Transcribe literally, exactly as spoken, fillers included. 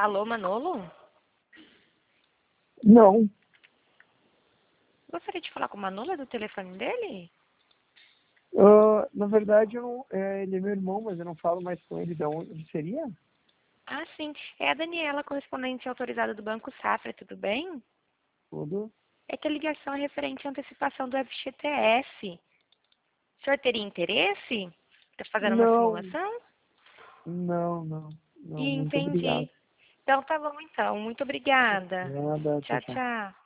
Alô, Manolo? Não. Gostaria de falar com o Manolo, é do telefone dele? Ah, na verdade, eu não, é, ele é meu irmão, mas eu não falo mais com ele. De onde seria? Ah, sim. É a Daniela, correspondente autorizada do Banco Safra, tudo bem? Tudo? É que a ligação é referente à antecipação do F G T S. O senhor teria interesse? Está fazendo uma Não, simulação? não, não. Não, Ih, muito entendi. obrigado. Então tá bom então. Muito obrigada. Nada, tchau, Tchau, tchau. tchau.